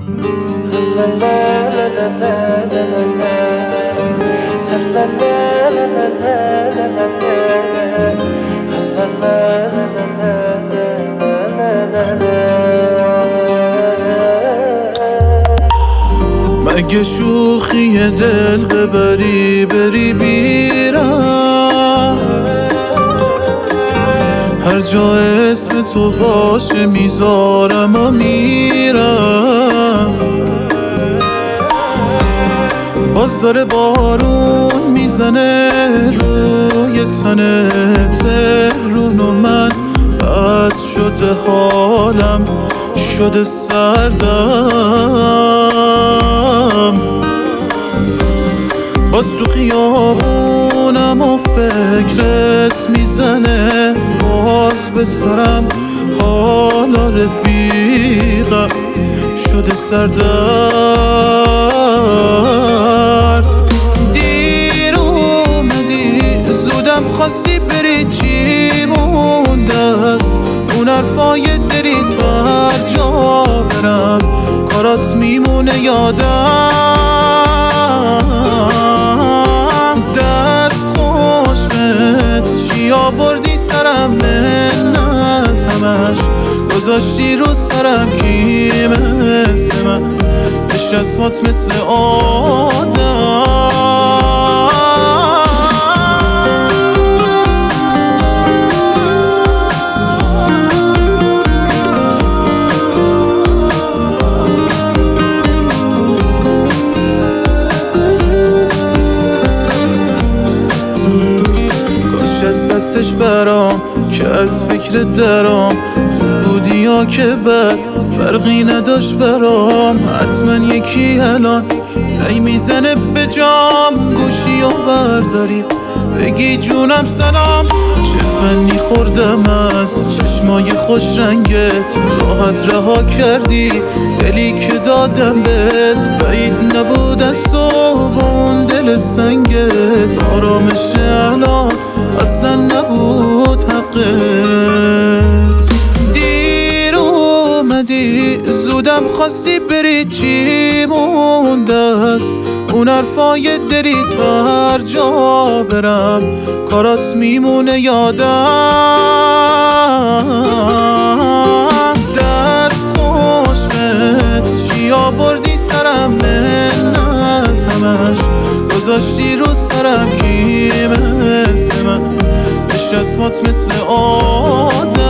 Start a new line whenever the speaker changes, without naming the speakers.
مگه شوخی دل ببری بری بیرم، هر جا اسم تو باشه میذارم و میرم. باز داره بارون میزنه روی تنت، تهرون و من بد شده حالم شده سردم. باز تو خیابونم و فکرت میزنه، باز به سرم حالا رفیقم شده سردرد. دیر اومدی زودم خواستی بری، چی مونده است اون حرفای دریت هر جا برم کارات میمونه یادم. دست خوشمت چی آوردی سرم، منت همش گذاشتی رو سرم، کی مثل من به چشمات مثل آدم. از دستش برام که از فکر درام، خوب بودی یا که بد فرقی نداشت برام. حتما یکی الان زنگ میزنه به جام، گوشی و برداری بگی جونم سلام. چه فنی خوردم از چشمای خوش رنگت، راحت رها کردی دلی که دادم بهت. بعید نبود از تو با اون دل سنگت، آرامش الان اصلا نبود حقت. دیر اومدی زودم خواستی بری، چی مونده است اون حرفای دریت هر جا برم کارات میمونه یادم. دست خوشمت چی آوردی سرم، منت همش گذاشتی رو سرم، کی مثل من به چشمات مثل آدم.